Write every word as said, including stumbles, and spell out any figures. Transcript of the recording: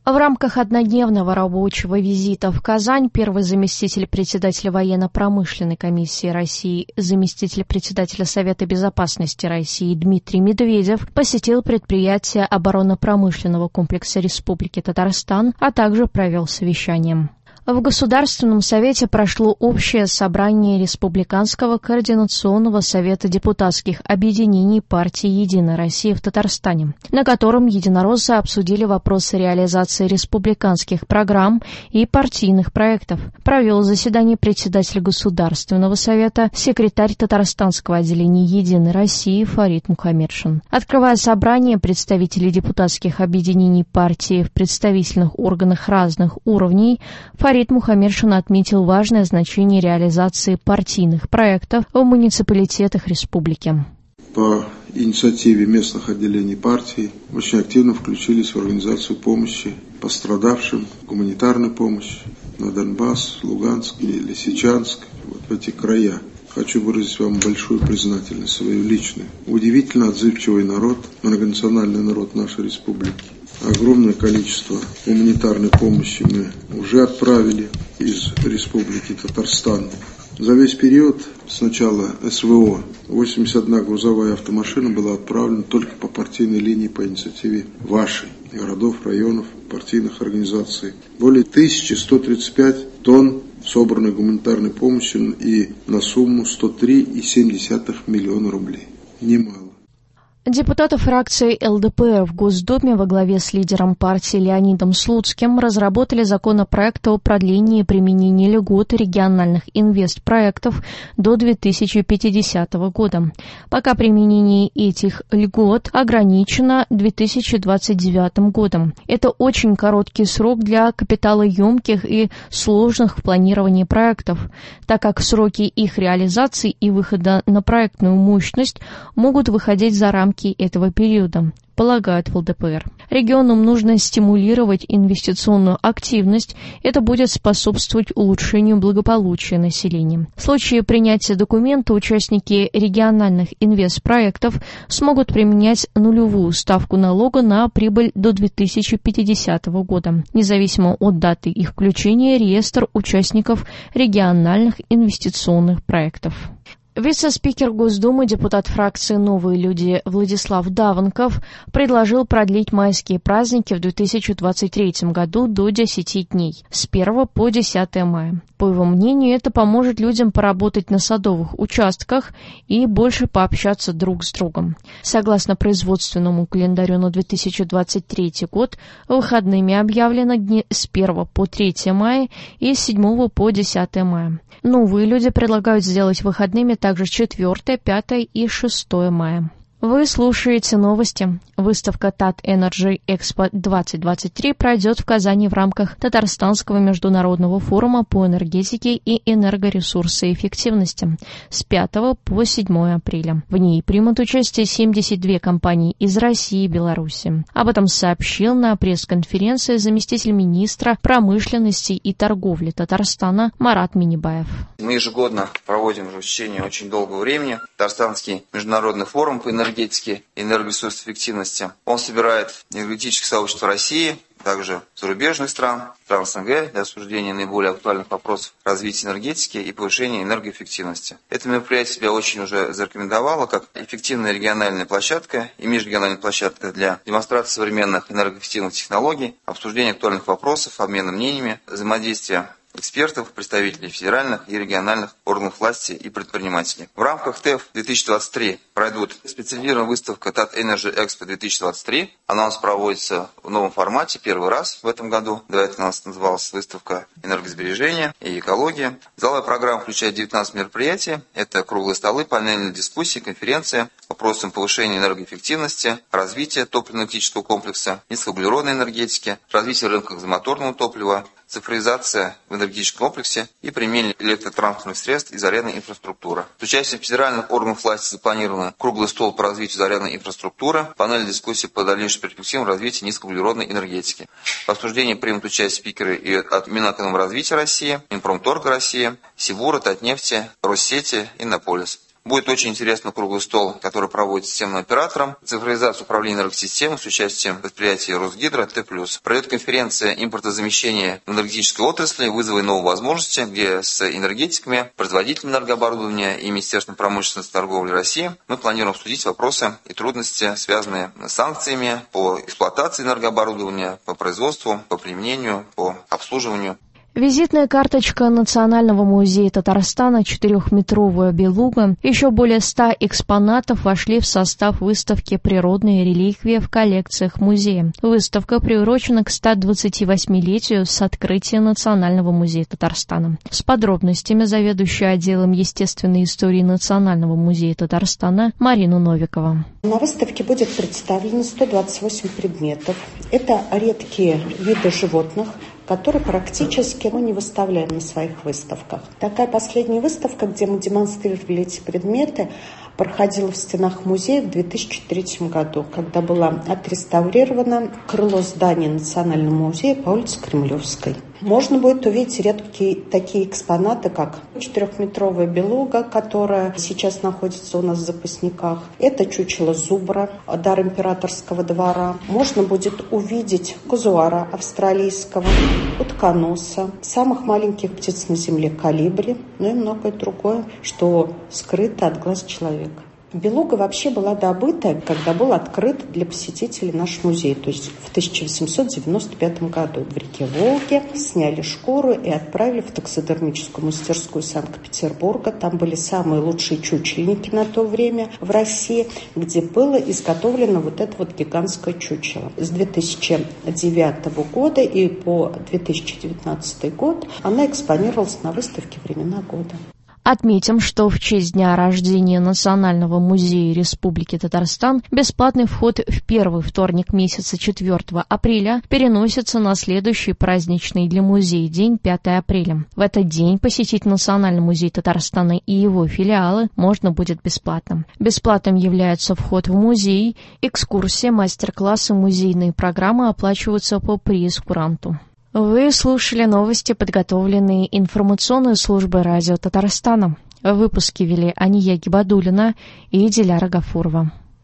В рамках однодневного рабочего визита в Казань первый заместитель председателя военно-промышленной комиссии России, заместитель председателя Совета безопасности России Дмитрий Медведев посетил предприятие оборонно-промышленного комплекса Республики Татарстан, а также провел совещание. В Государственном совете прошло общее собрание Республиканского координационного совета депутатских объединений партии «Единая Россия» в Татарстане, на котором единороссы обсудили вопросы реализации республиканских программ и партийных проектов. Провел заседание председатель Государственного совета, секретарь Татарстанского отделения «Единой России» Фарид Мухаммедшин. Открывая собрание, представители депутатских объединений партии в представительных органах разных уровней, Фарид Мухаммедшин отметил важное значение реализации партийных проектов в муниципалитетах республики. По инициативе местных отделений партии очень активно включились в организацию помощи пострадавшим, гуманитарной помощи на Донбасс, Луганск и Лисичанск, вот в эти края. Хочу выразить вам большую признательность, свою личную. Удивительно отзывчивый народ, многонациональный народ нашей республики. Огромное количество гуманитарной помощи мы уже отправили из Республики Татарстан. За весь период с начала СВО восемьдесят одна грузовая автомашина была отправлена только по партийной линии по инициативе вашей, городов, районов, партийных организаций. Более тысяча сто тридцать пять тонн собранной гуманитарной помощи и на сумму сто три целых семь десятых миллиона рублей. Немало. Депутаты фракции эл дэ пэ эр в Госдуме во главе с лидером партии Леонидом Слуцким разработали законопроект о продлении применения льгот региональных инвестпроектов до две тысячи пятидесятого года. Пока применение этих льгот ограничено две тысячи двадцать девятым годом. Это очень короткий срок для капиталоемких и сложных в планировании проектов, так как сроки их реализации и выхода на проектную мощность могут выходить за рамки этого периода, полагают в эл дэ пэ эр. Регионам нужно стимулировать инвестиционную активность, это будет способствовать улучшению благополучия населения. В случае принятия документа участники региональных инвестпроектов смогут применять нулевую ставку налога на прибыль до две тысячи пятидесятого года, независимо от даты их включения в реестр участников региональных инвестиционных проектов. Вице-спикер Госдумы, депутат фракции «Новые люди» Владислав Даванков предложил продлить майские праздники в две тысячи двадцать третьем году до десяти дней, с первого по десятое мая. По его мнению, это поможет людям поработать на садовых участках и больше пообщаться друг с другом. Согласно производственному календарю на две тысячи двадцать третий год, выходными объявлены дни с первого по третье мая и с седьмого по десятое мая. Новые люди предлагают сделать выходными также четвёртое, пятое и шестое мая. Вы слушаете новости. Выставка Tat Energy Expo двадцать двадцать три пройдет в Казани в рамках Татарстанского международного форума по энергетике и энергоресурсоэффективности с пятого по седьмое апреля. В ней примут участие семьдесят две компании из России и Беларуси. Об этом сообщил на пресс-конференции заместитель министра промышленности и торговли Татарстана Марат Минибаев. Мы ежегодно проводим уже в течение очень долгого времени Татарстанский международный форум по энергетике энергетики и энергоресурсоэффективности. Он собирает энергетическое сообщество России, также зарубежных стран, стран эс эн гэ для обсуждения наиболее актуальных вопросов развития энергетики и повышения энергоэффективности. Это мероприятие себя очень уже зарекомендовало как эффективная региональная площадка и межрегиональная площадка для демонстрации современных энергоэффективных технологий, обсуждения актуальных вопросов, обмена мнениями, взаимодействия экспертов, представителей федеральных и региональных органов власти и предпринимателей. В рамках ТЭФ две тысячи двадцать три пройдут специализированная выставка Tat Energy Expo две тысячи двадцать три. Она у нас проводится в новом формате первый раз в этом году. До этого у нас называлась выставка энергосбережения и экология. Заловая программа включает девятнадцать мероприятий. Это круглые столы, панельные дискуссии, конференции, вопросам повышения энергоэффективности, развития топливно-энергетического комплекса, низкоуглеродной энергетики, развития рынка газомоторного топлива, цифровизация в энергетическом комплексе и применение электротранспортных средств и зарядной инфраструктуры. С участием федеральных органов власти запланировано круглый стол по развитию зарядной инфраструктуры, панель дискуссий по дальнейшим перспективам развития низкоуглеродной энергетики. В обсуждении примут участие спикеры и от Минэкономразвития России, Минпромторга России, Сибура, Татнефти, Россети, Иннополис. Будет очень интересный круглый стол, который проводит системным оператором, цифровизацию управления энергосистемой с участием предприятий Росгидро, Т плюс. Пройдет конференция импортозамещения в энергетической отрасли, вызовы и новые возможности, где с энергетиками, производителями энергооборудования и Министерством промышленности и торговли России мы планируем обсудить вопросы и трудности, связанные с санкциями по эксплуатации энергооборудования, по производству, по применению, по обслуживанию. Визитная карточка Национального музея Татарстана, четырехметровая белуга, еще более ста экспонатов вошли в состав выставки «Природные реликвии» в коллекциях музея. Выставка приурочена к стодвадцативосьмилетию с открытия Национального музея Татарстана. С подробностями заведующая отделом естественной истории Национального музея Татарстана Марина Новикова. На выставке будет представлено сто двадцать восемь предметов. Это редкие виды животных, которые практически мы не выставляем на своих выставках. Такая последняя выставка, где мы демонстрировали эти предметы, проходила в стенах музея в две тысячи третьем году, когда было отреставрировано крыло здания Национального музея по улице Кремлевской. Можно будет увидеть редкие такие экспонаты, как четырехметровая белуга, которая сейчас находится у нас в запасниках. Это чучело зубра, дар императорского двора. Можно будет увидеть казуара австралийского, утконоса, самых маленьких птиц на земле колибри, ну и многое другое, что скрыто от глаз человека. Белуга вообще была добыта, когда был открыт для посетителей наш музей, то есть в тысяча восемьсот девяносто пятом году в реке Волге. Сняли шкуру и отправили в таксидермическую мастерскую Санкт-Петербурга. Там были самые лучшие чучельники на то время в России, где было изготовлено вот это вот гигантское чучело. С две тысячи девятого года и по две тысячи девятнадцатый год она экспонировалась на выставке «Времена года». Отметим, что в честь дня рождения Национального музея Республики Татарстан бесплатный вход в первый вторник месяца четвёртого апреля переносится на следующий праздничный для музея день пятого апреля. В этот день посетить Национальный музей Татарстана и его филиалы можно будет бесплатно. Бесплатным является вход в музей, экскурсия, мастер-классы, музейные программы оплачиваются по прейскуранту. Вы слушали новости, подготовленные информационной службой радио Татарстана. В выпуске вели Ания Гибадуллина и Диляра Гафурова.